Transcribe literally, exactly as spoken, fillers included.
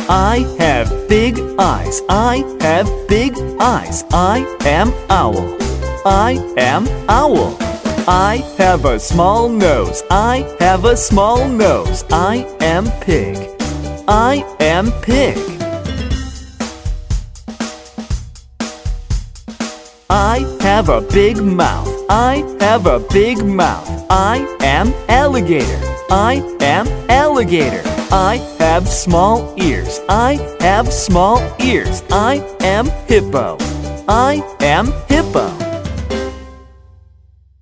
I have big eyes. I have big eyes. I am owl. I am owl. I have a small nose. I have a small nose. I am pig. I am pig. I have a big mouth. I have a big mouth. I am alligator. I am alligator. I have small ears. I have small ears. I am hippo. I am hippo.